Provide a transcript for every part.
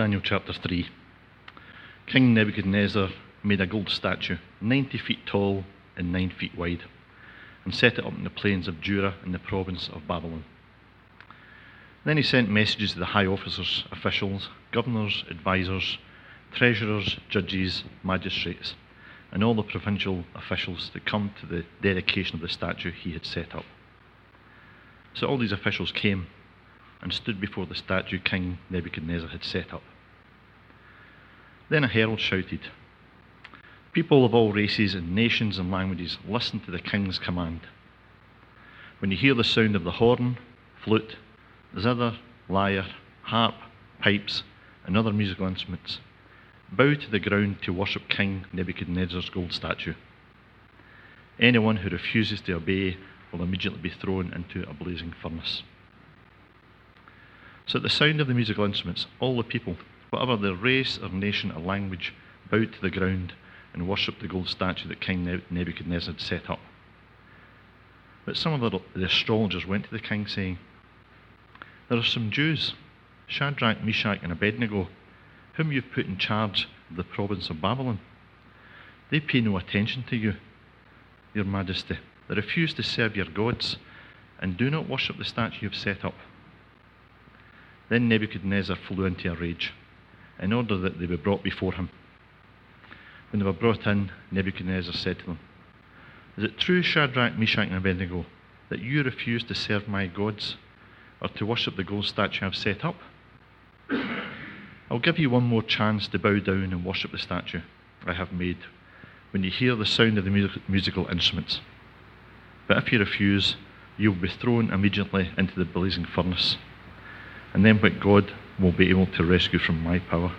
Daniel chapter 3. King Nebuchadnezzar made a gold statue 90 feet tall and 9 feet wide, and set it up in the plains of Dura in the province of Babylon. Then he sent messages to the high officers, officials, governors, advisors, treasurers, judges, magistrates, and all the provincial officials to come to the dedication of the statue he had set up. So all these officials came and stood before the statue King Nebuchadnezzar had set up. Then a herald shouted, "People of all races and nations and languages, listen to the king's command. When you hear the sound of the horn, flute, zither, lyre, harp, pipes, and other musical instruments, bow to the ground to worship King Nebuchadnezzar's gold statue. Anyone who refuses to obey will immediately be thrown into a blazing furnace." So at the sound of the musical instruments, all the people, whatever their race or nation or language, bowed to the ground and worshipped the gold statue that King Nebuchadnezzar had set up. But some of the astrologers went to the king saying, "There are some Jews, Shadrach, Meshach, and Abednego, whom you've put in charge of the province of Babylon. They pay no attention to you, your majesty. They refuse to serve your gods and do not worship the statue you've set up." Then Nebuchadnezzar flew into a rage in order that they be brought before him. When they were brought in, Nebuchadnezzar said to them, "Is it true, Shadrach, Meshach, and Abednego, that you refuse to serve my gods or to worship the gold statue I've set up? I'll give you one more chance to bow down and worship the statue I have made when you hear the sound of the musical instruments. But if you refuse, you will be thrown immediately into the blazing furnace, and then what God will be able to rescue from my power."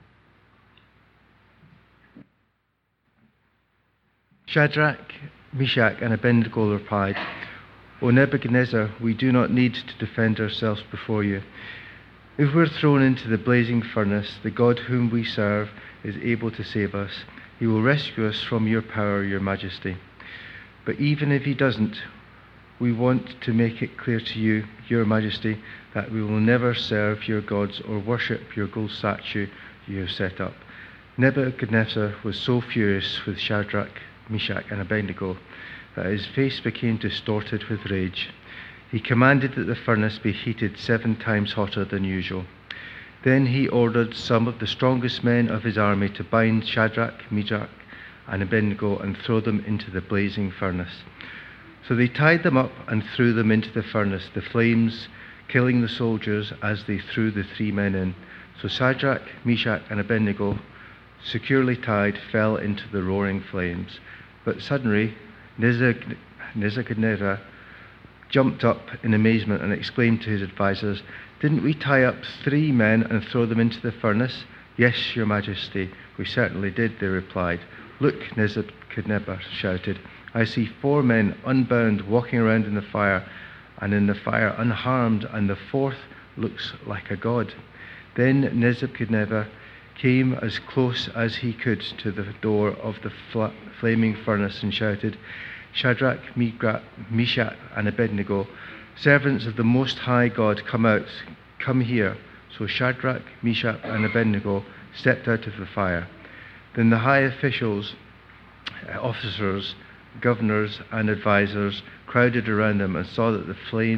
Shadrach, Meshach, and Abednego replied, "O Nebuchadnezzar, we do not need to defend ourselves before you. If we're thrown into the blazing furnace, the God whom we serve is able to save us. He will rescue us from your power, your majesty. But even if he doesn't, we want to make it clear to you, your majesty, that we will never serve your gods or worship your gold statue you have set up." Nebuchadnezzar was so furious with Shadrach, Meshach, and Abednego that his face became distorted with rage. He commanded that the furnace be heated 7 times hotter than usual. Then he ordered some of the strongest men of his army to bind Shadrach, Meshach, and Abednego and throw them into the blazing furnace. So they tied them up and threw them into the furnace, the flames killing the soldiers as they threw the 3 men in. So Shadrach, Meshach, and Abednego, securely tied, fell into the roaring flames. But suddenly Nebuchadnezzar jumped up in amazement and exclaimed to his advisors, "Didn't we tie up 3 men and throw them into the furnace?" "Yes, your majesty, we certainly did," they replied. "Look," Nebuchadnezzar shouted, "I see 4 men unbound walking around in the fire, and in the fire unharmed, and the 4th looks like a god." Then Nebuchadnezzar came as close as he could to the door of the flaming furnace and shouted, "Shadrach, Meshach, and Abednego, servants of the Most High God, come out, come here." So Shadrach, Meshach, and Abednego stepped out of the fire. Then the high officials, officers, governors, and advisors crowded around them and saw that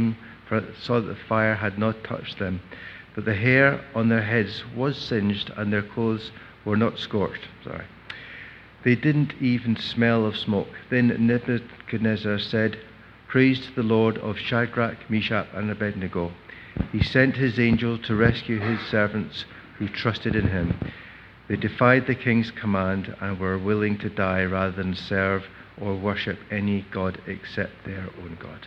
the fire had not touched them, but the hair on their heads was singed and their clothes were not scorched. They didn't even smell of smoke. Then Nebuchadnezzar said, "Praise to the Lord of Shadrach, Meshach, and Abednego. He sent his angel to rescue his servants who trusted in him. They defied the king's command and were willing to die rather than serve or worship any god except their own God."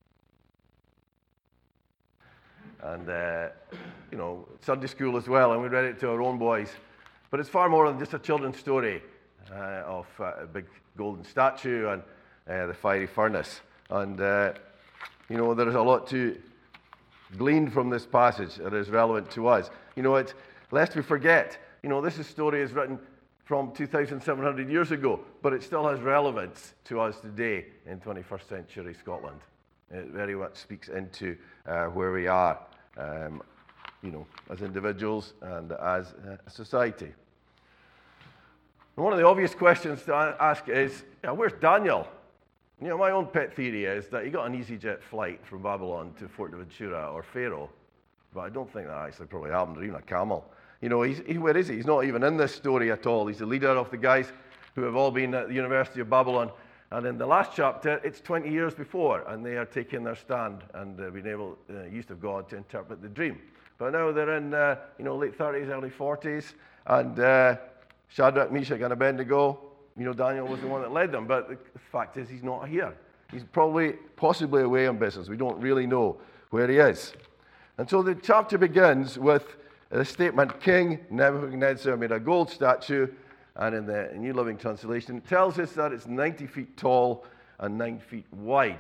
And, Sunday school as well, and we read it to our own boys. But it's far more than just a children's story of a big golden statue and the fiery furnace. And, there is a lot to glean from this passage that is relevant to us. Lest we forget, this story is written from 2,700 years ago, but it still has relevance to us today in 21st century Scotland. It very much speaks into where we are. as individuals and as a society. And one of the obvious questions to ask is, where's Daniel? My own pet theory is that he got an EasyJet flight from Babylon to Fuerteventura or Faro, but I don't think that actually probably happened, or even a camel. Where is he? He's not even in this story at all. He's the leader of the guys who have all been at the University of Babylon. And in the last chapter, it's 20 years before, and they are taking their stand and being able, use of God, to interpret the dream. But now they're in, late 30s, early 40s, and Shadrach, Meshach, and Abednego, Daniel was the one that led them. But the fact is, he's not here. He's possibly away on business. We don't really know where he is. And so the chapter begins with the statement, King Nebuchadnezzar made a gold statue, and in the New Living Translation, it tells us that it's 90 feet tall and 9 feet wide.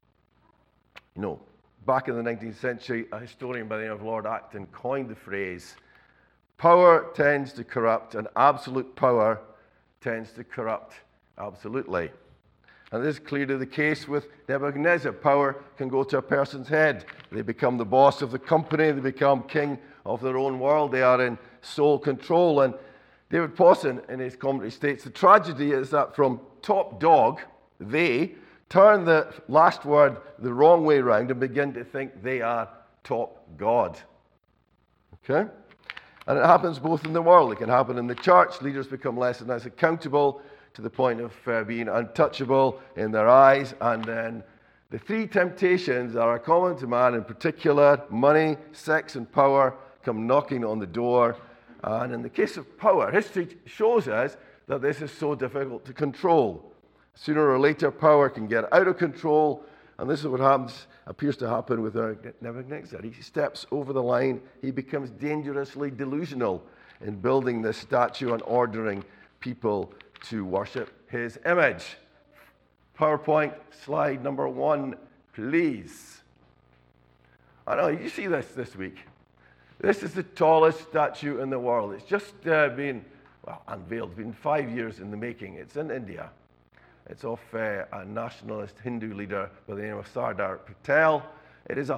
Back in the 19th century, a historian by the name of Lord Acton coined the phrase, power tends to corrupt, and absolute power tends to corrupt absolutely. And this is clearly the case with Nebuchadnezzar. Power can go to a person's head. They become the boss of the company. They become king of their own world. They are in sole control. And David Pawson, in his commentary, states, the tragedy is that from top dog, they turn the last word the wrong way round and begin to think they are top God. Okay? And it happens both in the world. It can happen in the church. Leaders become less and less accountable to the point of being untouchable in their eyes. And then the three temptations that are common to man in particular, money, sex, and power, come knocking on the door. And in the case of power, history shows us that this is so difficult to control. Sooner or later, power can get out of control, and this is what appears to happen with Nebuchadnezzar. He steps over the line. He becomes dangerously delusional in building this statue and ordering people to worship his image. PowerPoint slide number 1, please. I know, you see this week. This is the tallest statue in the world. It's just been unveiled. It's been 5 years in the making. It's in India. It's of a nationalist Hindu leader by the name of Sardar Patel. It is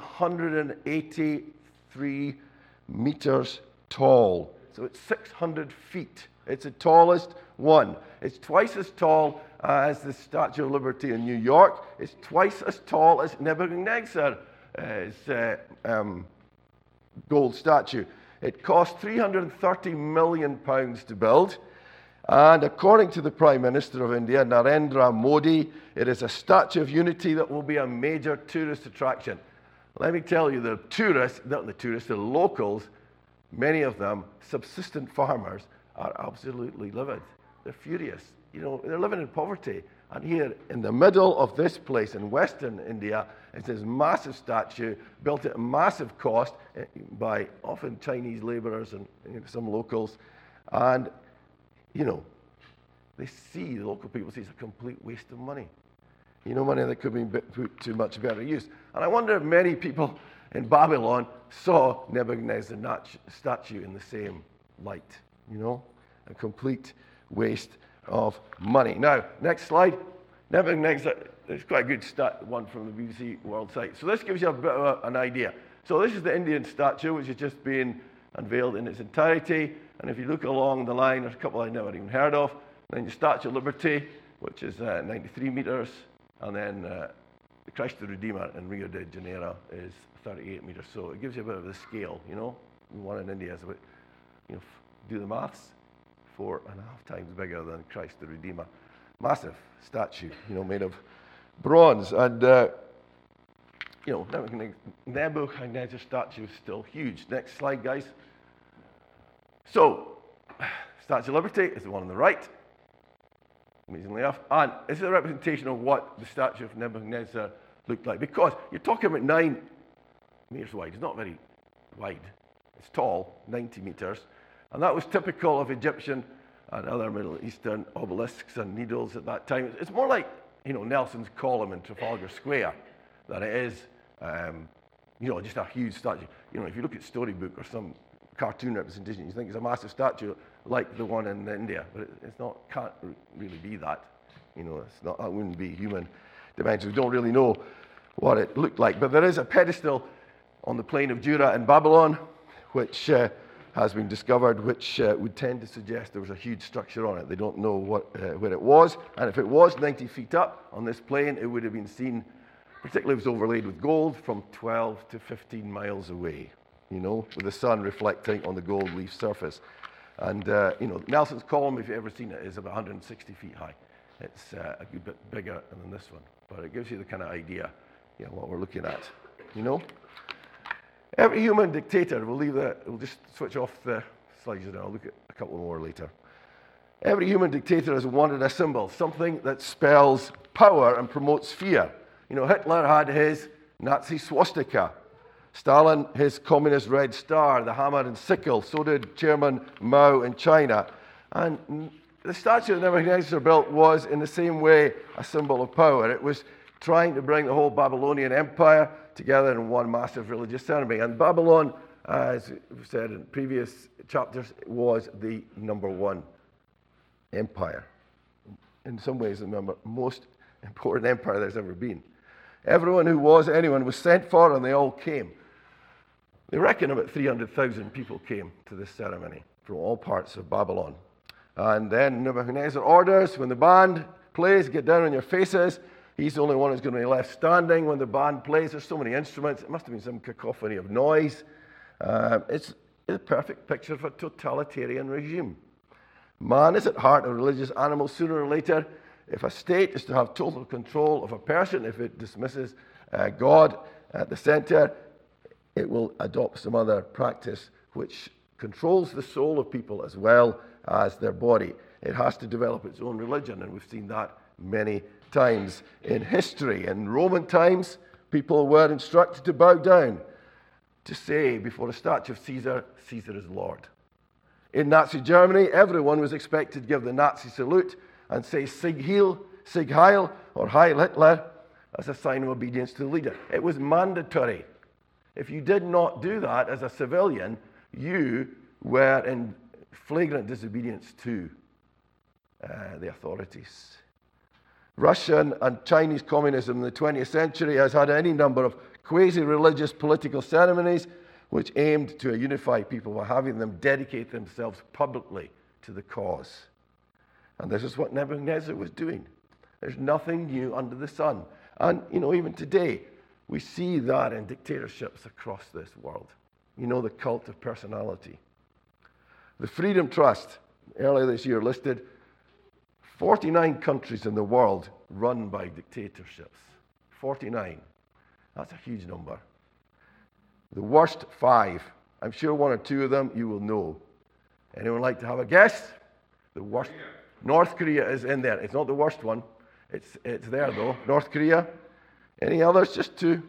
183 meters tall. So it's 600 feet. It's the tallest one. It's twice as tall as the Statue of Liberty in New York. It's twice as tall as Nebuchadnezzar's gold statue. It cost £330 million to build. And according to the Prime Minister of India, Narendra Modi, it is a Statue of Unity that will be a major tourist attraction. Let me tell you, the locals, many of them, subsistent farmers, are absolutely livid. They're furious. They're living in poverty. And here, in the middle of this place in Western India, is this massive statue built at a massive cost by often Chinese laborers and some locals. And the local people see it's a complete waste of money. Money that could be put to much better use. And I wonder if many people in Babylon saw Nebuchadnezzar's statue in the same light. A complete waste of money. Now, next slide. Nebuchadnezzar, there's quite a good one from the BBC World site. So this gives you a bit of an idea. So this is the Indian statue, which has just been unveiled in its entirety. And if you look along the line, there's a couple I've never even heard of. Then your Statue of Liberty, which is 93 meters. And then the Christ the Redeemer in Rio de Janeiro is 38 meters. So it gives you a bit of the scale, The one in India is about, do the maths, 4.5 times bigger than Christ the Redeemer. Massive statue, made of bronze. And, Nebuchadnezzar's statue is still huge. Next slide, guys. So, Statue of Liberty is the one on the right, amazingly enough. And this is a representation of what the statue of Nebuchadnezzar looked like. Because you're talking about 9 meters wide. It's not very wide. It's tall, 90 meters. And that was typical of Egyptian and other Middle Eastern obelisks and needles at that time. It's more like, Nelson's column in Trafalgar Square than it is, just a huge statue. If you look at Storybook or some cartoon representation, you think it's a massive statue like the one in India, but it's not. Can't really be that. It's not. That wouldn't be human dimensions. We don't really know what it looked like, but there is a pedestal on the plain of Dura in Babylon, which has been discovered, which would tend to suggest there was a huge structure on it. They don't know where it was, and if it was 90 feet up on this plane, it would have been seen, particularly if it was overlaid with gold, from 12 to 15 miles away, with the sun reflecting on the gold leaf surface. And, Nelson's Column, if you've ever seen it, is about 160 feet high. It's a good bit bigger than this one, but it gives you the kind of idea, what we're looking at, Every human dictator, we'll just switch off the slides and I'll look at a couple more later. Every human dictator has wanted a symbol, something that spells power and promotes fear. Hitler had his Nazi swastika. Stalin, his communist red star, the hammer and sickle. So did Chairman Mao in China. And the statue that Nebuchadnezzar built was, in the same way, a symbol of power. It was trying to bring the whole Babylonian Empire together in one massive religious ceremony. And Babylon, as we've said in previous chapters, was the number one empire. In some ways, the most important empire there's ever been. Anyone was sent for, and they all came. They reckon about 300,000 people came to this ceremony from all parts of Babylon. And then Nebuchadnezzar orders, when the band plays, get down on your faces. He's the only one who's going to be left standing when the band plays. There's so many instruments. It must have been some cacophony of noise. It's a perfect picture of a totalitarian regime. Man is at heart a religious animal. Sooner or later, if a state is to have total control of a person, if it dismisses God at the center, it will adopt some other practice which controls the soul of people as well as their body. It has to develop its own religion, and we've seen that many times in history. In Roman times, people were instructed to bow down, to say before a statue of Caesar, Caesar is Lord. In Nazi Germany, everyone was expected to give the Nazi salute and say Sieg Heil, or Heil Hitler, as a sign of obedience to the leader. It was mandatory. If you did not do that as a civilian, you were in flagrant disobedience to the authorities. Russian and Chinese communism in the 20th century has had any number of quasi-religious political ceremonies which aimed to unify people by having them dedicate themselves publicly to the cause. And this is what Nebuchadnezzar was doing. There's nothing new under the sun. And, even today, we see that in dictatorships across this world. The cult of personality. The Freedom Trust, earlier this year, listed 49 countries in the world run by dictatorships. 49. That's a huge number. The worst 5. I'm sure one or two of them you will know. Anyone like to have a guess? The worst. North Korea is in there. It's not the worst one. It's there though. North Korea. Any others? Just 2.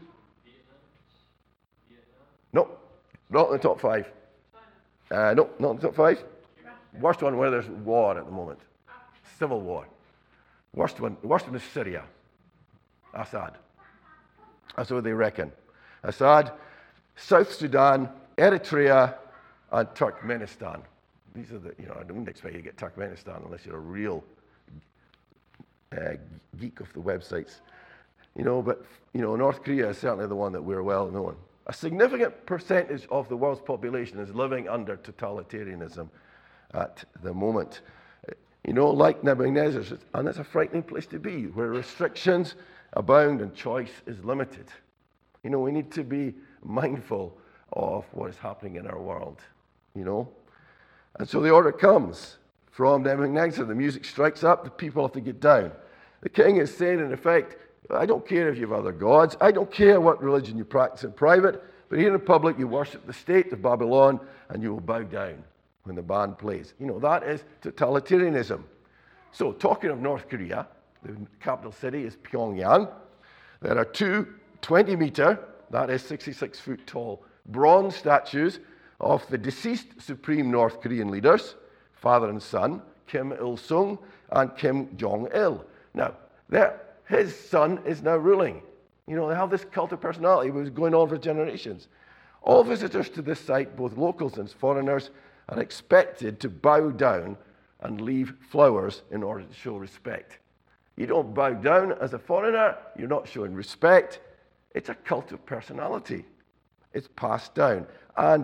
No, not in the top 5. No, not in the top 5. Worst one where there's war at the moment. Civil war. Worst one is Syria. Assad. That's what they reckon. Assad, South Sudan, Eritrea, and Turkmenistan. These are I don't expect you to get Turkmenistan unless you're a real geek of the websites. But North Korea is certainly the one that we're well known. A significant percentage of the world's population is living under totalitarianism at the moment. Like Nebuchadnezzar's, and that's a frightening place to be, where restrictions abound and choice is limited. We need to be mindful of what is happening in our world, And so the order comes from Nebuchadnezzar. The music strikes up, the people have to get down. The king is saying, in effect, I don't care if you have other gods, I don't care what religion you practice in private, but here in public you worship the state of Babylon and you will bow down when the band plays. That is totalitarianism. So, talking of North Korea, the capital city is Pyongyang. There are 2 20-meter, that is 66-foot tall, bronze statues of the deceased supreme North Korean leaders, father and son, Kim Il-sung and Kim Jong-il. Now, his son is now ruling. They have this cult of personality which was going on for generations. All visitors to this site, both locals and foreigners, are expected to bow down and leave flowers in order to show respect. You don't bow down as a foreigner, you're not showing respect. It's a cult of personality. It's passed down. And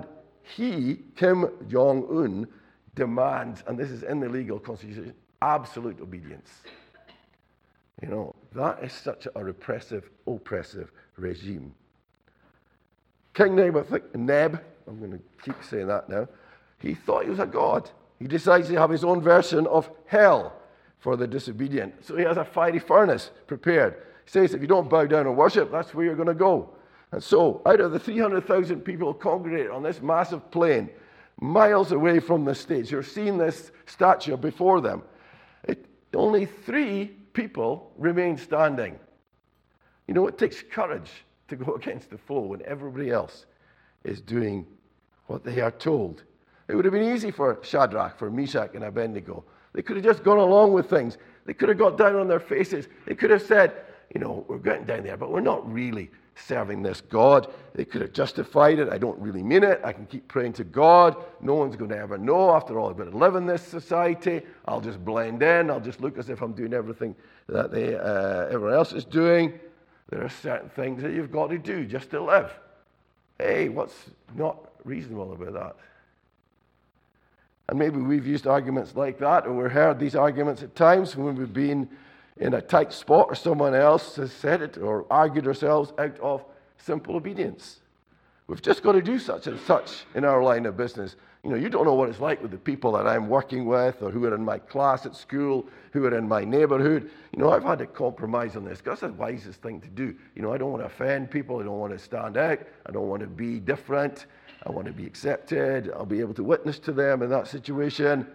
he, Kim Jong-un, demands, and this is in the legal constitution, absolute obedience. You know, that is such a repressive, oppressive regime. King Neb, I'm going to keep saying that now, he thought he was a god. He decides to have his own version of hell for the disobedient. So he has a fiery furnace prepared. He says, if you don't bow down and worship, that's where you're going to go. And so, out of the 300,000 people congregated on this massive plain, miles away from the stage, you're seeing this statue before them. Only 3 people remain standing. You know, it takes courage to go against the flow when everybody else is doing what they are told. It would have been easy for Shadrach, for Meshach, and Abednego. They could have just gone along with things. They could have got down on their faces. They could have said, you know, we're getting down there, but we're not really serving this God. They could have justified it. I don't really mean it. I can keep praying to God. No one's going to ever know. After all, I've got to live in this society. I'll just blend in. I'll just look as if I'm doing everything that everyone else is doing. There are certain things that you've got to do just to live. Hey, what's not reasonable about that? And maybe we've used arguments like that, or we've heard these arguments at times when we've been in a tight spot or someone else has said it, or argued ourselves out of simple obedience. We've just got to do such and such in our line of business. You know, you don't know what it's like with the people that I'm working with, or who are in my class at school, who are in my neighborhood. You know, I've had to compromise on this, because that's the wisest thing to do. You know, I don't want to offend people. I don't want to stand out. I don't want to be different. I want to be accepted. I'll be able to witness to them in that situation.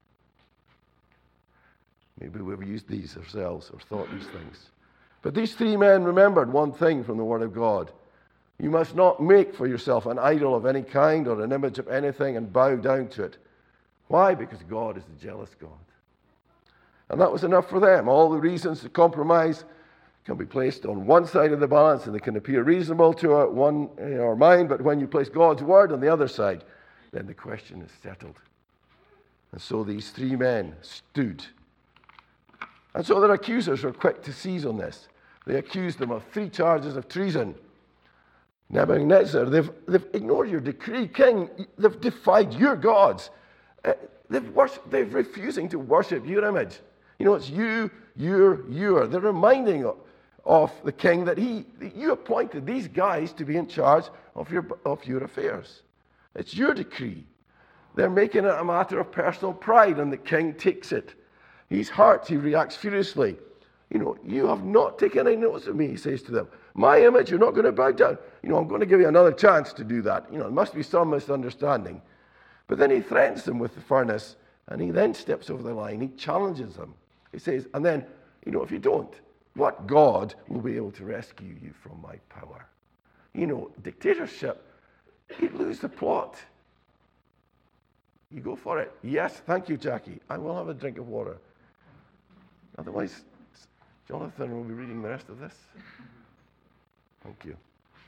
Maybe we've used these ourselves or thought these things. But these 3 men remembered one thing from the Word of God. You must not make for yourself an idol of any kind or an image of anything and bow down to it. Why? Because God is a jealous God. And that was enough for them. All the reasons to compromise can be placed on one side of the balance, and they can appear reasonable to one in our mind, but when you place God's Word on the other side, then the question is settled. And so these 3 men stood. And so their accusers were quick to seize on this. They accused them of 3 charges of treason. Nebuchadnezzar, they've ignored your decree, king. They've defied your gods. They're refusing to worship your image. You know, it's you. They're reminding of the king that you appointed these guys to be in charge of your affairs. It's your decree. They're making it a matter of personal pride, and the king takes it. He's hurt. He reacts furiously. You know, you have not taken any notice of me, he says to them. My image, you're not going to bow down. You know, I'm going to give you another chance to do that. You know, there must be some misunderstanding. But then he threatens them with the furnace, and he then steps over the line. He challenges them. He says, and then, you know, if you don't, what God will be able to rescue you from my power? You know, dictatorship, you lose the plot. You go for it. Yes, thank you, Jackie. I will have a drink of water. Otherwise, Jonathan will be reading the rest of this. Thank you.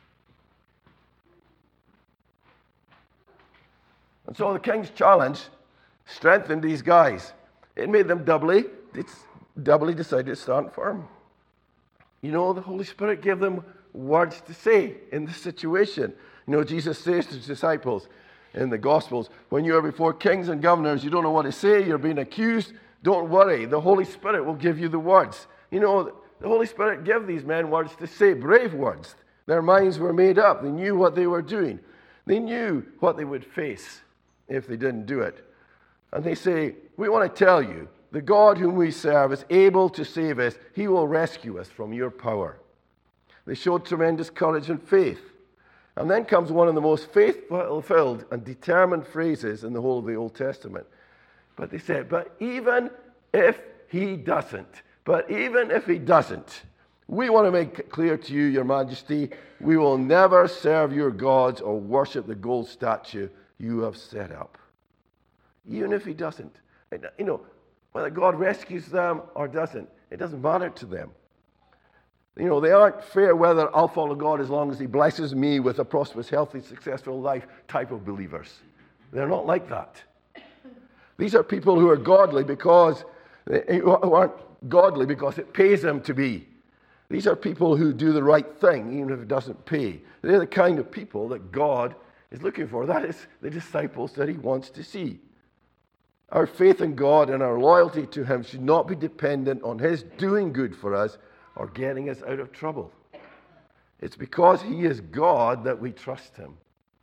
And so the king's challenge strengthened these guys. It made them doubly decided to stand firm. You know, the Holy Spirit gave them words to say in this situation. You know, Jesus says to his disciples in the Gospels, when you are before kings and governors, you don't know what to say, you're being accused, don't worry. The Holy Spirit will give you the words. You know, the Holy Spirit gave these men words to say, brave words. Their minds were made up. They knew what they were doing. They knew what they would face if they didn't do it. And they say, we want to tell you, the God whom we serve is able to save us. He will rescue us from your power. They showed tremendous courage and faith. And then comes one of the most faith-filled and determined phrases in the whole of the Old Testament. But they said, but even if he doesn't, we want to make it clear to you, your majesty, we will never serve your gods or worship the gold statue you have set up. Even if he doesn't. You know, whether God rescues them or doesn't, it doesn't matter to them. You know, they aren't fair whether I'll follow God as long as he blesses me with a prosperous, healthy, successful life type of believers. They're not like that. These are people who are godly who aren't godly because it pays them to be. These are people who do the right thing even if it doesn't pay. They're the kind of people that God is looking for. That is the disciples that he wants to see. Our faith in God and our loyalty to him should not be dependent on his doing good for us or getting us out of trouble. It's because he is God that we trust him.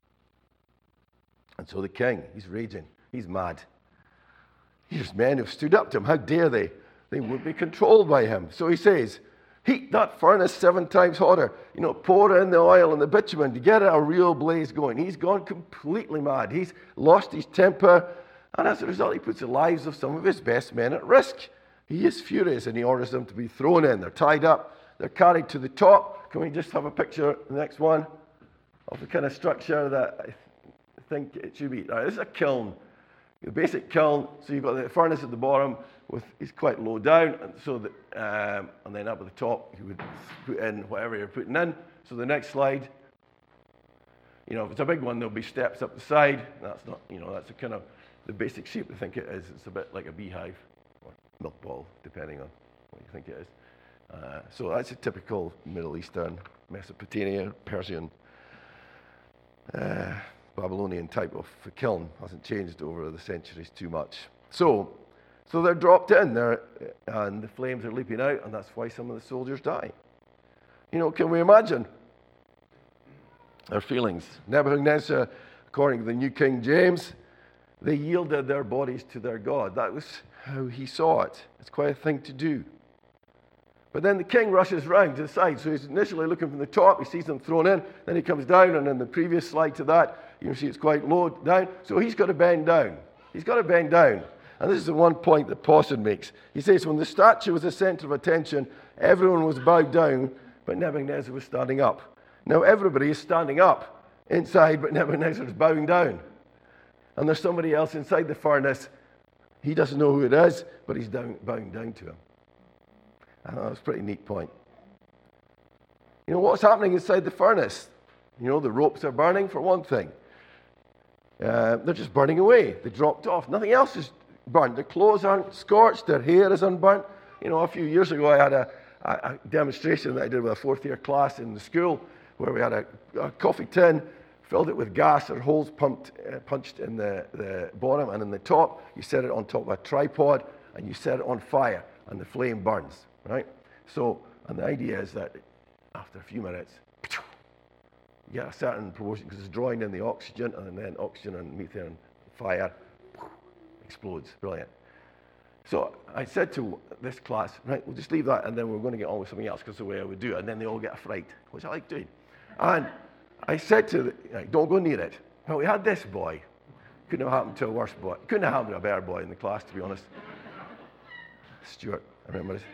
And so the king, he's raging. He's mad. These men have stood up to him. How dare they? They would be controlled by him. So he says, heat that furnace 7 times hotter. Pour in the oil and the bitumen to get a real blaze going. He's gone completely mad. He's lost his temper. And as a result, he puts the lives of some of his best men at risk. He is furious and he orders them to be thrown in. They're tied up. They're carried to the top. Can we just have a picture, the next one, of the kind of structure that I think it should be? This is a kiln. The basic kiln, so you've got the furnace at the bottom, it's quite low down, and so and then up at the top, you would put in whatever you're putting in. So the next slide, if it's a big one, there'll be steps up the side. That's not, that's a kind of the basic shape I think it is. It's a bit like a beehive or milk ball, depending on what you think it is. So that's a typical Middle Eastern, Mesopotamia, Persian, Babylonian type of kiln. Hasn't changed over the centuries too much. So they're dropped in there, and the flames are leaping out, and that's why some of the soldiers die. Can we imagine their feelings? Nebuchadnezzar, according to the New King James, they yielded their bodies to their God. That was how he saw it. It's quite a thing to do. But then the king rushes round to the side. So he's initially looking from the top. He sees them thrown in. Then he comes down. And in the previous slide to that, you can see it's quite low down. So he's got to bend down. He's got to bend down. And this is the one point that Pawson makes. He says, when the statue was the center of attention, everyone was bowed down, but Nebuchadnezzar was standing up. Now everybody is standing up inside, but Nebuchadnezzar is bowing down. And there's somebody else inside the furnace. He doesn't know who it is, but he's bowing down to him. That's a pretty neat point. What's happening inside the furnace? The ropes are burning, for one thing. They're just burning away. They dropped off. Nothing else is burnt. Their clothes aren't scorched. Their hair is unburnt. A few years ago, I had a demonstration that I did with a fourth-year class in the school where we had a coffee tin, filled it with gas, or holes punched in the bottom and in the top. You set it on top of a tripod, and you set it on fire, and the flame burns. Right? So, and the idea is that after a few minutes, you get a certain proportion because it's drawing in the oxygen, and then oxygen and methane fire explodes. Brilliant. So I said to this class, right, we'll just leave that, and then we're going to get on with something else because the way I would do it, and then they all get a fright, which I like doing. And I said to them, right, don't go near it. Well, we had this boy. Couldn't have happened to a worse boy. Couldn't have happened to a better boy in the class, to be honest. Stuart, I remember this.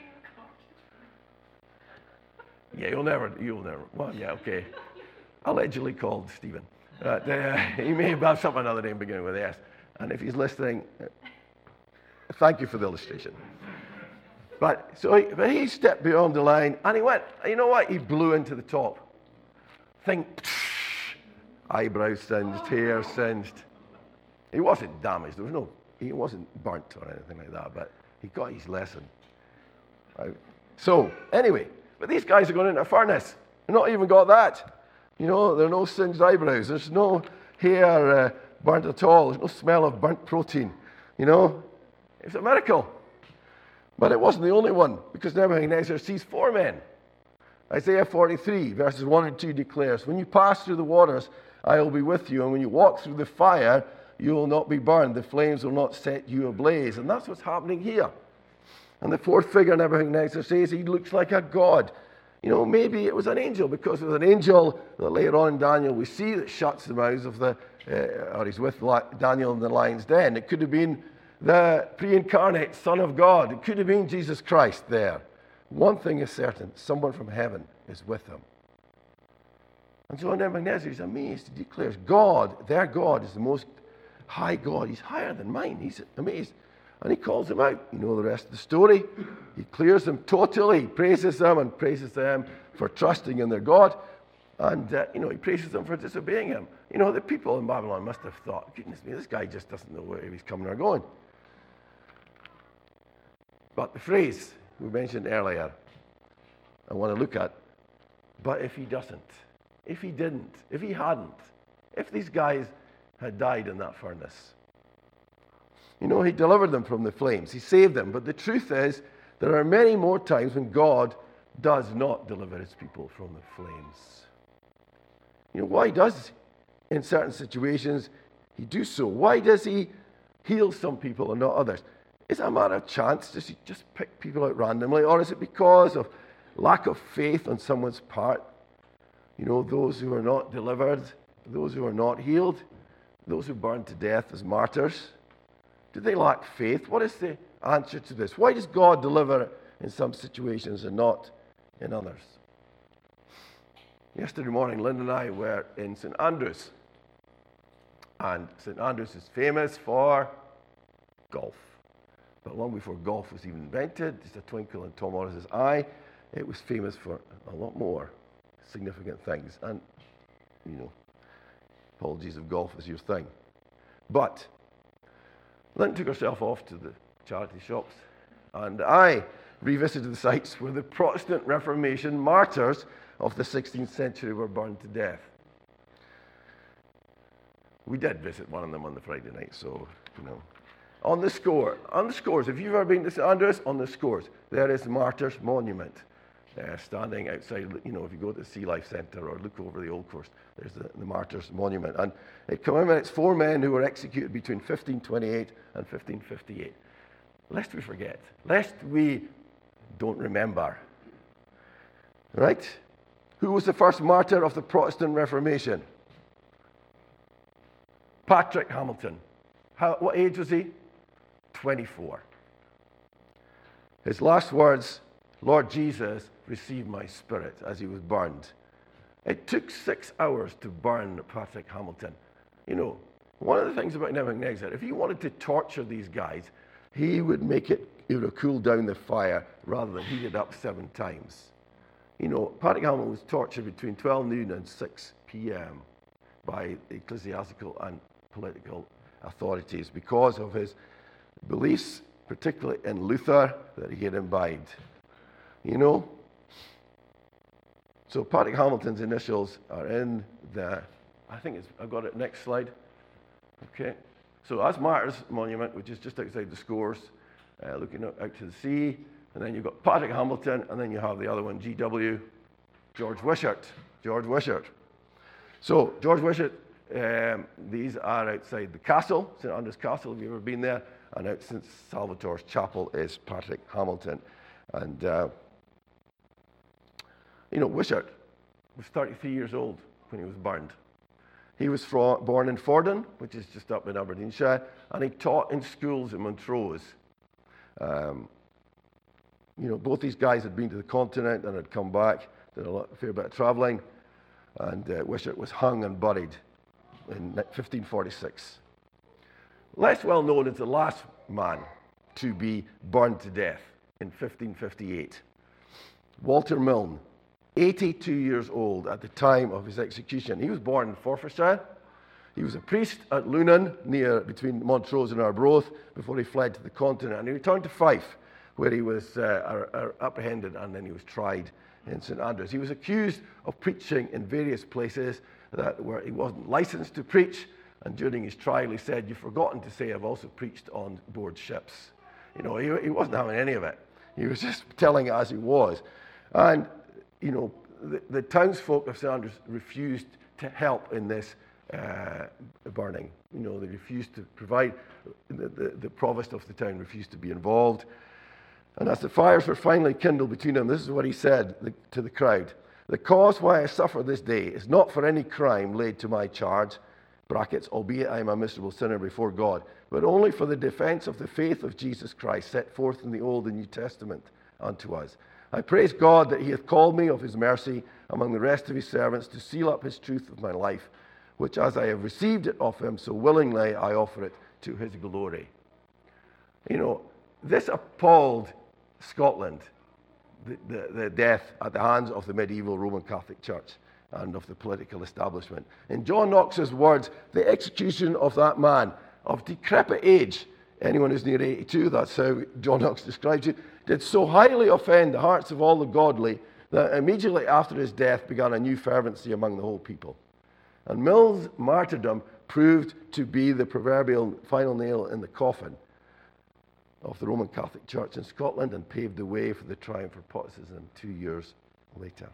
Yeah, you'll never. Well, yeah, okay. Allegedly called Stephen. He may have some another name beginning with S. And if he's listening, thank you for the illustration. But he stepped beyond the line, and he went. You know what? He blew into the top. Eyebrows singed, hair singed. He wasn't damaged. He wasn't burnt or anything like that. But he got his lesson. Right? So anyway. But these guys are going into a furnace. They've not even got that. There are no singed eyebrows. There's no hair burnt at all. There's no smell of burnt protein. It's a miracle. But it wasn't the only one, because Nebuchadnezzar sees 4 men. Isaiah 43, verses 1 and 2 declares, when you pass through the waters, I will be with you. And when you walk through the fire, you will not be burned. The flames will not set you ablaze. And that's what's happening here. And the 4th figure, Nebuchadnezzar says, he looks like a god. Maybe it was an angel, because it was an angel that later on in Daniel we see that shuts the mouths of or he's with Daniel in the lion's den. It could have been the pre-incarnate Son of God. It could have been Jesus Christ there. One thing is certain, someone from heaven is with him. And so Nebuchadnezzar is amazed. He declares, God, their God, is the most high God. He's higher than mine. He's amazed. And he calls them out. You know the rest of the story. He clears them totally, praises them and praises them for trusting in their God. And, he praises them for disobeying him. The people in Babylon must have thought, goodness me, this guy just doesn't know where he's coming or going. But the phrase we mentioned earlier, I want to look at, but if he doesn't, if he didn't, if he hadn't, if these guys had died in that furnace? You know, he delivered them from the flames. He saved them. But the truth is, there are many more times when God does not deliver his people from the flames. You know, why does, in certain situations, he do so? Why does he heal some people and not others? Is it a matter of chance? Does he just pick people out randomly? Or is it because of lack of faith on someone's part? You know, those who are not delivered, those who are not healed, those who burned to death as martyrs. Do they lack faith? What is the answer to this? Why does God deliver in some situations and not in others? Yesterday morning, Linda and I were in St. Andrews. And St. Andrews is famous for golf. But long before golf was even invented, just a twinkle in Tom Morris's eye, it was famous for a lot more significant things. And, you know, apologies if golf is your thing. But Linda took herself off to the charity shops, and I revisited the sites where the Protestant Reformation martyrs of the 16th century were burned to death. We did visit one of them on the Friday night, so, you know. On the scores, if you've ever been to St. Andrews, on the scores, there is the Martyrs' Monument standing outside, you know, if you go to the Sea Life Centre or look over the Old Course, there's the Martyrs' Monument. And it commemorates 4 men who were executed between 1528 and 1558. Lest we forget, lest we don't remember. Right? Who was the first martyr of the Protestant Reformation? Patrick Hamilton. What age was he? 24. His last words, Lord Jesus, receive my spirit, as he was burned. It took 6 hours to burn Patrick Hamilton. You know, one of the things about Nebuchadnezzar, if he wanted to torture these guys, he would make it, he would cool down the fire rather than heat it up 7 times. You know, Patrick Hamilton was tortured between 12 noon and 6 p.m. by ecclesiastical and political authorities because of his beliefs, particularly in Luther, that he had imbibed. You know? So Patrick Hamilton's initials are in the, I've got it, next slide. Okay. So that's Martyrs' Monument, which is just outside the scores, looking out to the sea. And then you've got Patrick Hamilton, and then you have the other one, GW, George Wishart. George Wishart. So, George Wishart, these are outside the castle, St. Andrews Castle, if you've ever been there, and out St. Salvator's Chapel is Patrick Hamilton. And, you know, Wishart was 33 years old when he was burned. He was born in Fordon, which is just up in Aberdeenshire, and he taught in schools in Montrose. You know, both these guys had been to the continent and had come back, did a fair bit of travelling, and Wishart was hung and buried in 1546. Less well known is the last man to be burned to death in 1558. Walter Milne, 82 years old at the time of his execution. He was born in Forfarshire. He was a priest at Lunan, between Montrose and Arbroath, before he fled to the continent. And he returned to Fife, where he was apprehended and then he was tried in St. Andrews. He was accused of preaching in various places where he wasn't licensed to preach, and during his trial he said, "You've forgotten to say I've also preached on board ships." You know, he wasn't having any of it. He was just telling it as he was. And, you know, the townsfolk of St. Andrews refused to help in this burning. You know, they refused to provide, the provost of the town refused to be involved. And as the fires were finally kindled between them, this is what he said to the crowd. "The cause why I suffer this day is not for any crime laid to my charge, brackets, albeit I am a miserable sinner before God, but only for the defense of the faith of Jesus Christ set forth in the Old and New Testament unto us. I praise God that he hath called me of his mercy among the rest of his servants to seal up his truth of my life, which as I have received it of him, so willingly I offer it to his glory." You know, this appalled Scotland, the death at the hands of the medieval Roman Catholic Church and of the political establishment. In John Knox's words, the execution of that man of decrepit age, anyone who's near 82, that's how John Knox describes it, did so highly offend the hearts of all the godly that immediately after his death began a new fervency among the whole people. And Mill's martyrdom proved to be the proverbial final nail in the coffin of the Roman Catholic Church in Scotland and paved the way for the triumph of Protestantism 2 years later.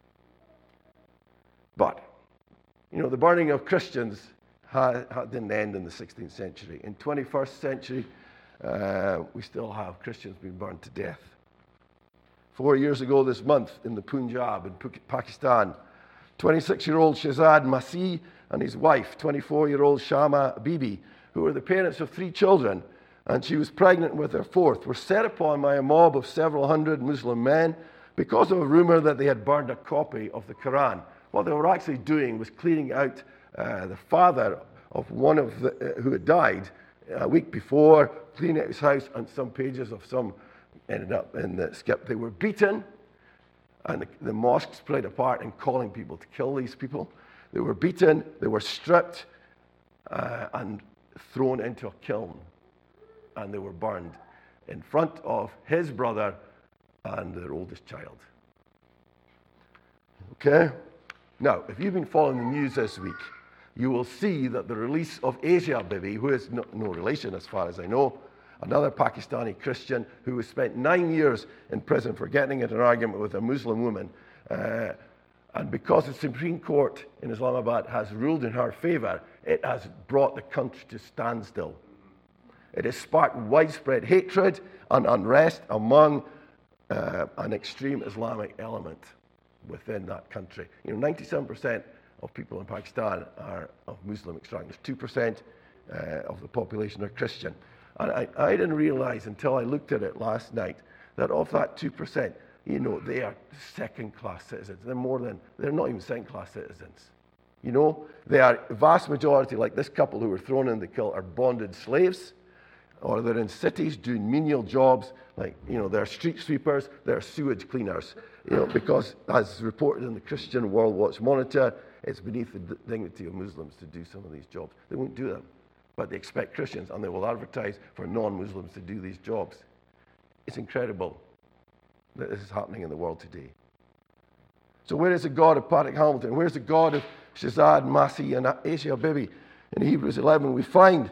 But, the burning of Christians didn't end in the 16th century. In 21st century, we still have Christians being burned to death. 4 years ago this month in the Punjab in Pakistan, 26-year-old Shahzad Masih and his wife, 24-year-old Shama Bibi, who were the parents of 3 children, and she was pregnant with their 4th, were set upon by a mob of several hundred Muslim men because of a rumor that they had burned a copy of the Quran. What they were actually doing was cleaning out the father of one of who had died a week before, cleaning out his house, and some pages of some ended up in the skip. They were beaten, and the mosque split apart and calling people to kill these people. They were beaten, they were stripped, and thrown into a kiln, and they were burned in front of his brother and their oldest child. Okay? Now, if you've been following the news this week, you will see that the release of Asia Bibi, who is no relation as far as I know, another Pakistani Christian who was spent 9 years in prison for getting into an argument with a Muslim woman, and because the Supreme Court in Islamabad has ruled in her favor, it has brought the country to standstill. It has sparked widespread hatred and unrest among an extreme Islamic element within that country. 97% of people in Pakistan are of Muslim extraction. 2% of the population are Christian. And I didn't realize until I looked at it last night that of that 2%, they are second-class citizens. They're not even second-class citizens. They are a vast majority, like this couple who were thrown in the kill, are bonded slaves, or they're in cities doing menial jobs, like, they're street sweepers, they're sewage cleaners, because as reported in the Christian World Watch Monitor, it's beneath the dignity of Muslims to do some of these jobs. They won't do them, but they expect Christians, and they will advertise for non-Muslims to do these jobs. It's incredible that this is happening in the world today. So where is the God of Patrick Hamilton? Where's the God of Shahzad Masih and Asia Bibi? In Hebrews 11, we find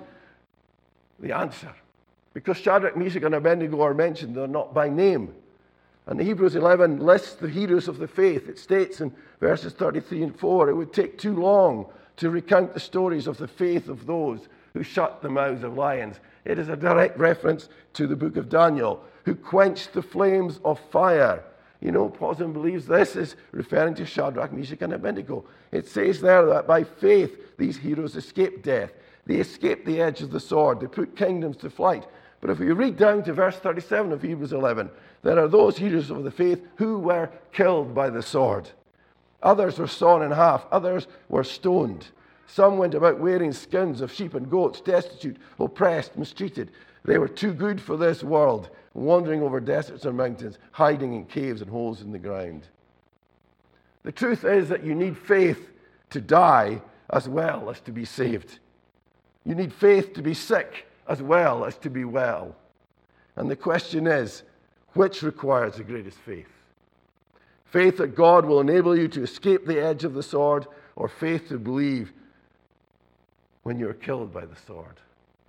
the answer. Because Shadrach, Meshach, and Abednego are mentioned, they're not by name. And Hebrews 11 lists the heroes of the faith. It states in verses 33 and 4, it would take too long to recount the stories of the faith of those who shut the mouths of lions. It is a direct reference to the book of Daniel, who quenched the flames of fire. Pauline believes this is referring to Shadrach, Meshach, and Abednego. It says there that by faith these heroes escaped death. They escaped the edge of the sword. They put kingdoms to flight. But if we read down to verse 37 of Hebrews 11, there are those heroes of the faith who were killed by the sword. Others were sawn in half. Others were stoned. Some went about wearing skins of sheep and goats, destitute, oppressed, mistreated. They were too good for this world, wandering over deserts and mountains, hiding in caves and holes in the ground. The truth is that you need faith to die as well as to be saved. You need faith to be sick as well as to be well. And the question is, which requires the greatest faith? Faith that God will enable you to escape the edge of the sword, or faith to believe when you're killed by the sword?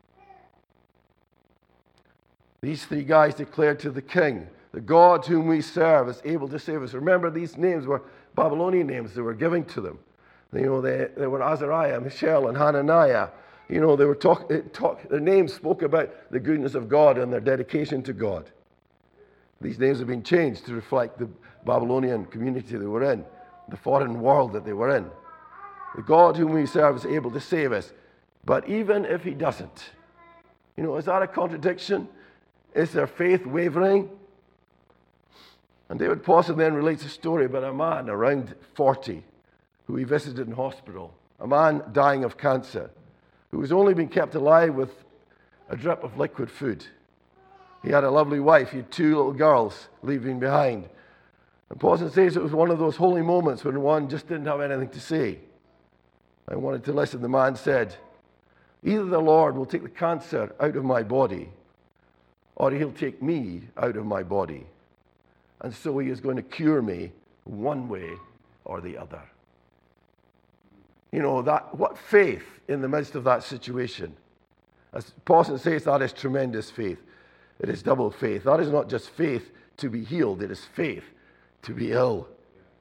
These 3 guys declared to the king, the God whom we serve is able to save us. Remember, these names were Babylonian names they were giving to them. They were Azariah, Mishael, and Hananiah. They were their names spoke about the goodness of God and their dedication to God. These names have been changed to reflect the Babylonian community they were in, the foreign world that they were in. The God whom we serve is able to save us. But even if he doesn't, is that a contradiction? Is their faith wavering? And David Pawson then relates a story about a man around 40 who he visited in hospital, a man dying of cancer, who was only being kept alive with a drip of liquid food. He had a lovely wife. He had 2 little girls leaving behind. And Pawson says it was one of those holy moments when one just didn't have anything to say. I wanted to listen. The man said, either the Lord will take the cancer out of my body, or he'll take me out of my body. And so he is going to cure me one way or the other. what faith in the midst of that situation. As Paulson says, that is tremendous faith. It is double faith. That is not just faith to be healed, it is faith to be ill.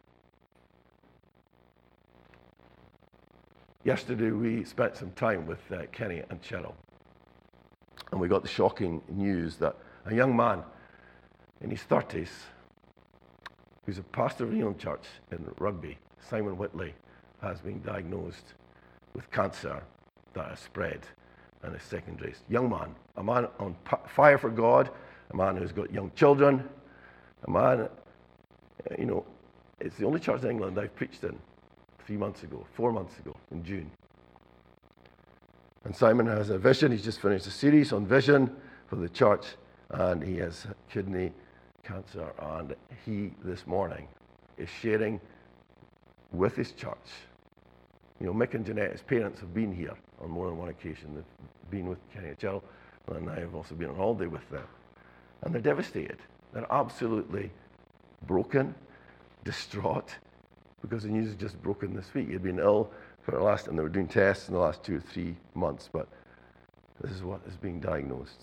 Yesterday we spent some time with Kenny and Cheryl, and we got the shocking news that a young man in his 30s, who's a pastor of Elim Church in Rugby, Simon Whitley, has been diagnosed with cancer that has spread and is secondary. Young man, a man on fire for God, a man who's got young children, a man, it's the only church in England I've preached in 4 months ago, in June. And Simon has a vision. He's just finished a series on vision for the church, and he has kidney cancer. And he, this morning, is sharing with his church. Mick and Jeanette, his parents, have been here on more than one occasion. They've been with Kenny and Cheryl, and I have also been on holiday with them. And they're devastated. They're absolutely broken, distraught, because the news has just broken this week. He had been ill for the last, and they were doing tests in the last 2 or 3 months, but this is what is being diagnosed.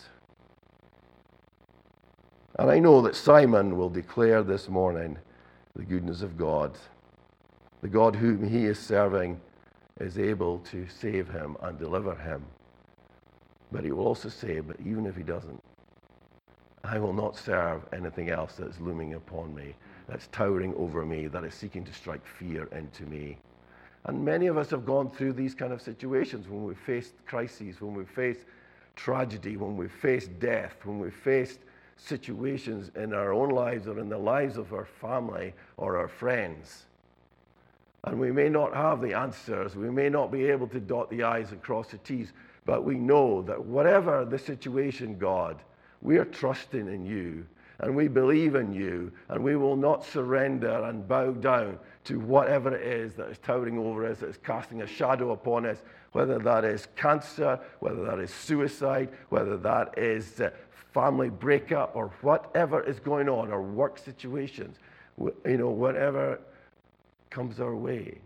And I know that Simon will declare this morning the goodness of God. The God whom he is serving is able to save him and deliver him. But he will also say, but even if he doesn't, I will not serve anything else that's looming upon me, that's towering over me, that is seeking to strike fear into me. And many of us have gone through these kind of situations when we've faced crises, when we've faced tragedy, when we've faced death, when we've faced situations in our own lives or in the lives of our family or our friends. And we may not have the answers, we may not be able to dot the I's and cross the T's, but we know that whatever the situation, God, we are trusting in you, and we believe in you, and we will not surrender and bow down to whatever it is that is towering over us, that is casting a shadow upon us, whether that is cancer, whether that is suicide, whether that is family breakup, or whatever is going on, or work situations, whatever comes our way.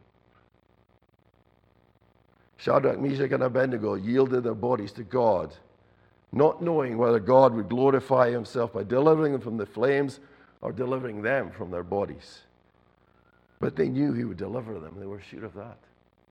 Shadrach, Meshach, and Abednego yielded their bodies to God, not knowing whether God would glorify himself by delivering them from the flames or delivering them from their bodies. But they knew he would deliver them. They were sure of that.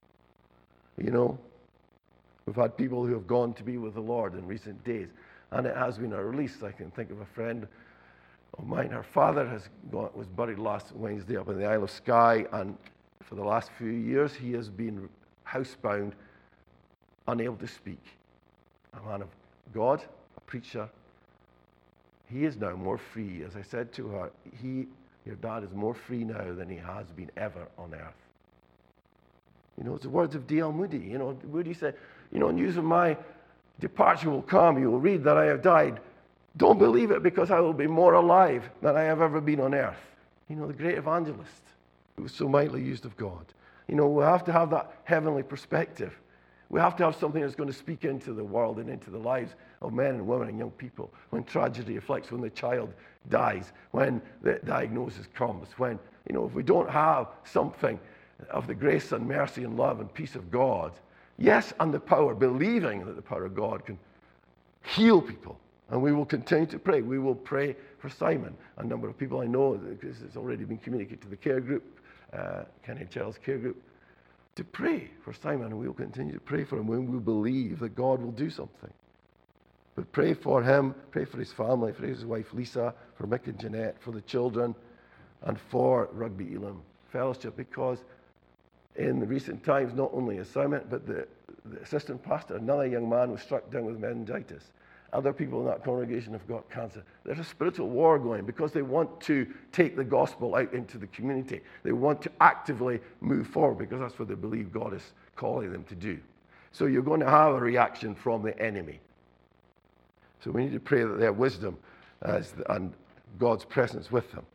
We've had people who have gone to be with the Lord in recent days, and it has been a release. I can think of a friend of mine. Her father was buried last Wednesday up in the Isle of Skye, and for the last few years he has been housebound, unable to speak. A man of God, a preacher. He is now more free. As I said to her, your dad is more free now than he has been ever on earth. It's the words of D.L. Moody. Moody said, news of my departure will come. You will read that I have died. Don't believe it, because I will be more alive than I have ever been on earth. The great evangelist who was so mightily used of God. We have to have that heavenly perspective. We have to have something that's going to speak into the world and into the lives of men and women and young people. When tragedy afflicts, when the child dies, when the diagnosis comes, when, if we don't have something of the grace and mercy and love and peace of God, yes, and the power, believing that the power of God can heal people. And we will continue to pray. We will pray for Simon. A number of people I know, because it's already been communicated to the care group, Kenny and Cheryl's care group, to pray for Simon, and we will continue to pray for him when we believe that God will do something. But pray for him, pray for his family, for his wife Lisa, for Mick and Jeanette, for the children, and for Rugby Elim Fellowship, because in the recent times, not only as Simon, but the assistant pastor, another young man was struck down with meningitis. Other people in that congregation have got cancer. There's a spiritual war going because they want to take the gospel out into the community. They want to actively move forward because that's what they believe God is calling them to do. So you're going to have a reaction from the enemy. So we need to pray that they have wisdom and God's presence with them.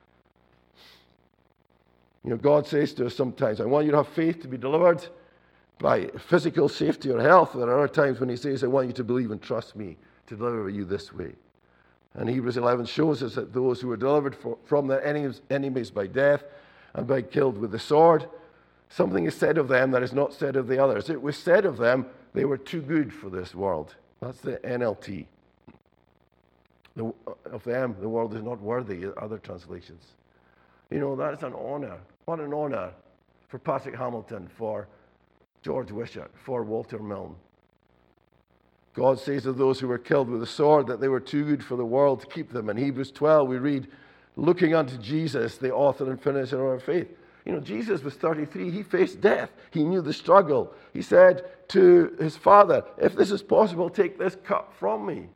God says to us sometimes, I want you to have faith to be delivered by physical safety or health. There are other times when he says, I want you to believe and trust me to deliver you this way. And Hebrews 11 shows us that those who were delivered from their enemies by death and by killed with the sword, Something is said of them that is not said of the others. It was said of them they were too good for this world. That's the NLT. Of them, the world is not worthy, other translations. You know, that is an honor. What an honor for Patrick Hamilton, for George Wishart, for Walter Milne. God says of those who were killed with the sword that they were too good for the world to keep them. In Hebrews 12, we read, looking unto Jesus, the author and finisher of our faith. You know, Jesus was 33. He faced death. He knew the struggle. He said to his Father, if this is possible, take this cup from me.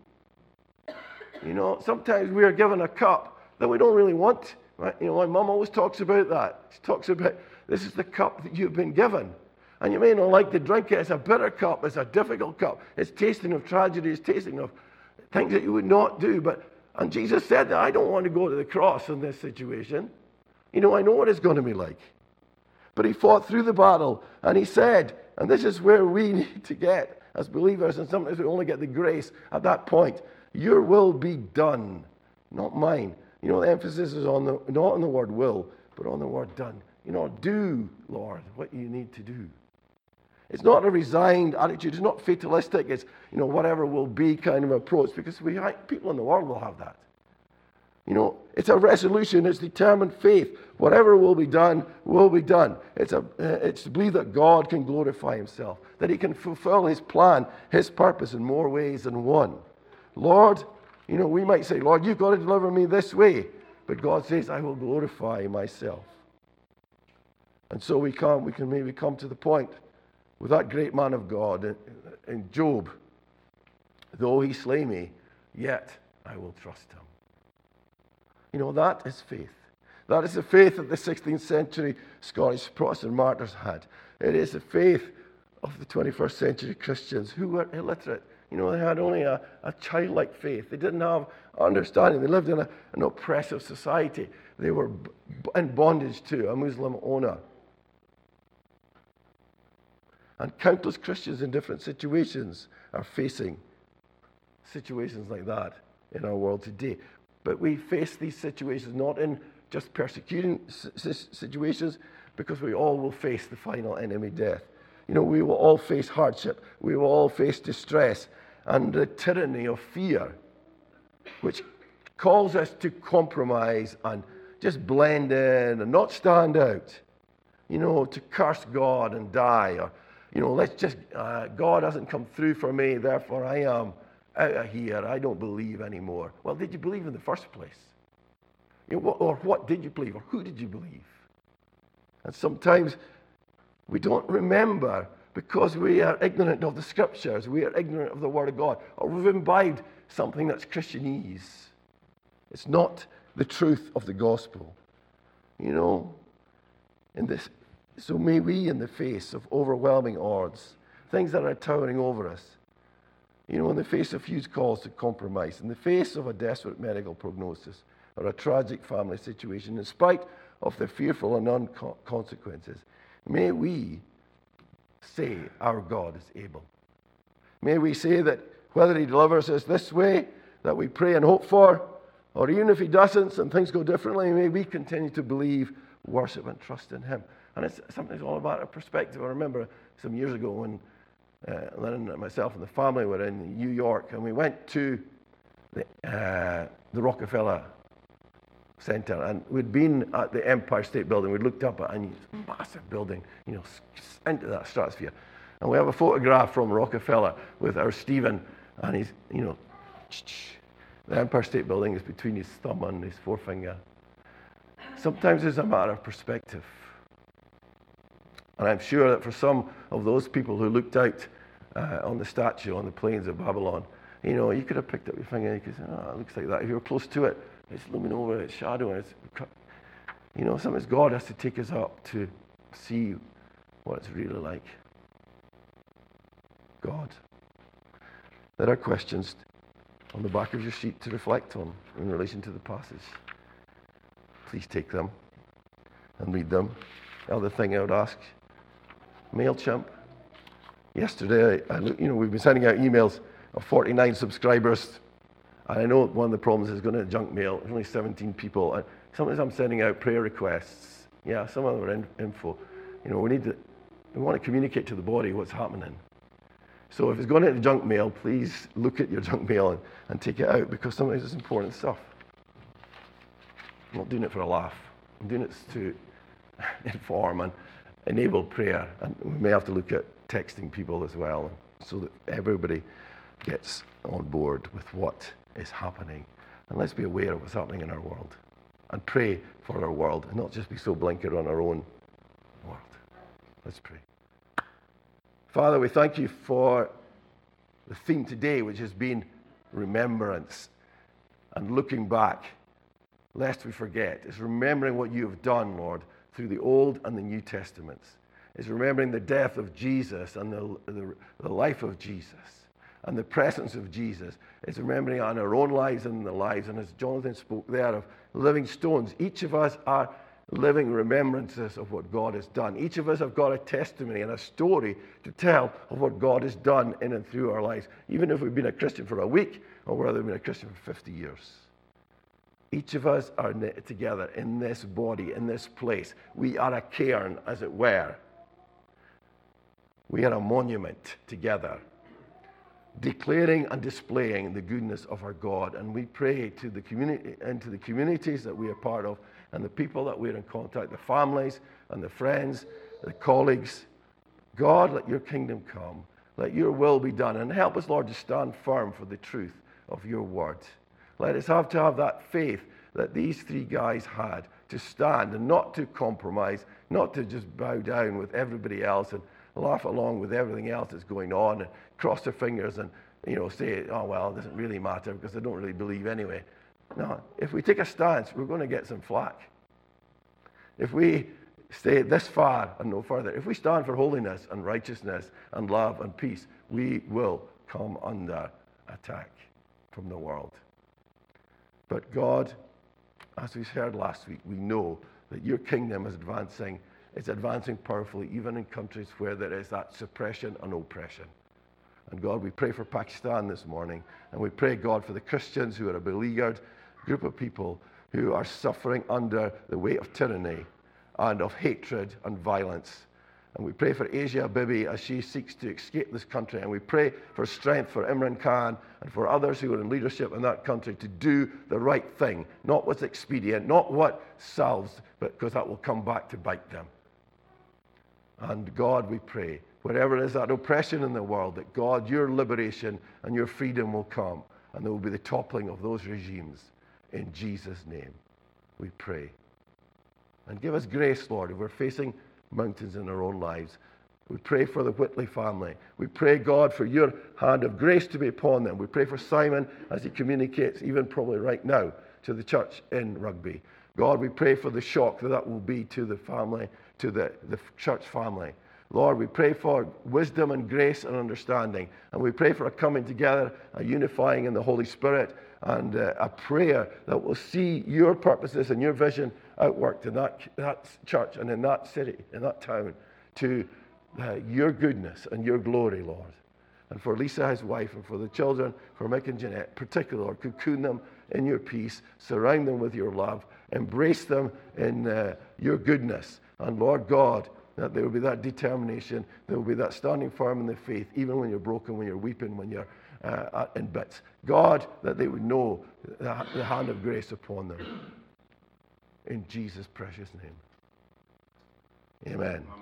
You know, sometimes we are given a cup that we don't really want. Right? You know, my mum always talks about that. She talks about, this is the cup that you've been given. And you may not like to drink it. It's a bitter cup. It's a difficult cup. It's tasting of tragedy. It's tasting of things that you would not do. And Jesus said that I don't want to go to the cross in this situation. You know, I know what it's going to be like. But he fought through the battle, and he said, and this is where we need to get as believers, and sometimes we only get the grace at that point, your will be done, not mine. You know, the emphasis is on not on the word will, but on the word done. You know, do, Lord, what you need to do. It's not a resigned attitude. It's not fatalistic. It's, you know, whatever will be kind of approach, because people in the world will have that. You know, it's a resolution. It's determined faith. Whatever will be done, will be done. It's to believe that God can glorify himself, that he can fulfill his plan, his purpose in more ways than one. Lord, you know, we might say, Lord, you've got to deliver me this way. But God says, I will glorify myself. And so we can maybe come to the point with that great man of God in Job. Though he slay me, yet I will trust him. You know, that is faith. That is the faith that the 16th century Scottish Protestant martyrs had. It is the faith of the 21st century Christians who were illiterate. You know, they had only a childlike faith. They didn't have understanding. They lived in an oppressive society. They were in bondage to a Muslim owner. And countless Christians in different situations are facing situations like that in our world today. But we face these situations not in just persecuting situations, because we all will face the final enemy, death. You know, we will all face hardship. We will all face distress and the tyranny of fear, which calls us to compromise and just blend in and not stand out. You know, to curse God and die, or, you know, God hasn't come through for me, therefore I am out of here. I don't believe anymore. Well, did you believe in the first place? You know, or what did you believe? Or who did you believe? And sometimes we don't remember because we are ignorant of the scriptures. We are ignorant of the word of God. Or we've imbibed something that's Christianese. It's not the truth of the gospel. You know, so may we, in the face of overwhelming odds, things that are towering over us, you know, in the face of huge calls to compromise, in the face of a desperate medical prognosis or a tragic family situation, in spite of the fearful and unknown consequences, may we say our God is able. May we say that whether he delivers us this way that we pray and hope for, or even if he doesn't and things go differently, may we continue to believe, worship and trust in him. And it's something all about a perspective. I remember some years ago when Lynn and myself and the family were in New York, and we went to the Rockefeller Center, and we'd been at the Empire State Building. We'd looked up at a massive building, you know, into that stratosphere. And we have a photograph from Rockefeller with our Stephen, and he's, you know, the Empire State Building is between his thumb and his forefinger. Sometimes it's a matter of perspective. And I'm sure that for some of those people who looked out on the statue on the plains of Babylon, you know, you could have picked up your finger and you could say, oh, it looks like that. If you were close to it, it's looming over, it's shadowing. You know, sometimes God has to take us up to see what it's really like. God. There are questions on the back of your sheet to reflect on in relation to the passage. Please take them and read them. The other thing I would ask, MailChimp. Yesterday, we've been sending out emails of 49 subscribers. And I know one of the problems is going to junk mail. There's only 17 people. And sometimes I'm sending out prayer requests. Yeah, some of them are info. we want to communicate to the body what's happening. So if it's going into junk mail, please look at your junk mail and take it out, because sometimes it's important stuff. I'm not doing it for a laugh. I'm doing it to inform and enable prayer. And we may have to look at texting people as well, so that everybody gets on board with what is happening. And let's be aware of what's happening in our world and pray for our world, and not just be so blinkered on our own world. Let's pray. Father, we thank you for the theme today, which has been remembrance and looking back, lest we forget. It's remembering what you have done, Lord, through the Old and the New Testaments. It's remembering the death of Jesus and the life of Jesus and the presence of Jesus. It's remembering on our own lives and the lives, and as Jonathan spoke there, of living stones. Each of us are living remembrances of what God has done. Each of us have got a testimony and a story to tell of what God has done in and through our lives, even if we've been a Christian for a week or whether we've been a Christian for 50 years. Each of us are knit together in this body, in this place. We are a cairn, as it were. We are a monument together, declaring and displaying the goodness of our God. And we pray to the community and to the communities that we are part of, and the people that we're in contact, the families and the friends, the colleagues. God, let your kingdom come. Let your will be done. And help us, Lord, to stand firm for the truth of your word. Let us have that faith that these three guys had, to stand and not to compromise, not to just bow down with everybody else and laugh along with everything else that's going on and cross their fingers and say, oh, well, it doesn't really matter because they don't really believe anyway. No, if we take a stance, we're going to get some flack. If we stay this far and no further, if we stand for holiness and righteousness and love and peace, we will come under attack from the world. But God, as we heard last week, we know that your kingdom is advancing. It's advancing powerfully, even in countries where there is that suppression and oppression. And God, we pray for Pakistan this morning, and we pray, God, for the Christians who are a beleaguered group of people who are suffering under the weight of tyranny and of hatred and violence. And we pray for Asia Bibi as she seeks to escape this country. And we pray for strength for Imran Khan and for others who are in leadership in that country to do the right thing, not what's expedient, not what salves, but because that will come back to bite them. And God, we pray, wherever there is that oppression in the world, that God, your liberation and your freedom will come, and there will be the toppling of those regimes. In Jesus' name, we pray. And give us grace, Lord, if we're facing mountains in our own lives. We pray for the Whitley family. We pray, God, for your hand of grace to be upon them. We pray for Simon as he communicates, even probably right now, to the church in Rugby. God, we pray for the shock that will be to the family, to the church family. Lord, we pray for wisdom and grace and understanding. And we pray for a coming together, a unifying in the Holy Spirit, and a prayer that will see your purposes and your vision outworked in that church and in that city, in that town, to your goodness and your glory, Lord. And for Lisa, his wife, and for the children, for Mick and Jeanette, particularly, Lord, cocoon them in your peace, surround them with your love, embrace them in your goodness. And Lord God, that there will be that determination, there will be that standing firm in the faith, even when you're broken, when you're weeping, when you're in bits. God, that they would know the hand of grace upon them. In Jesus' precious name. Amen.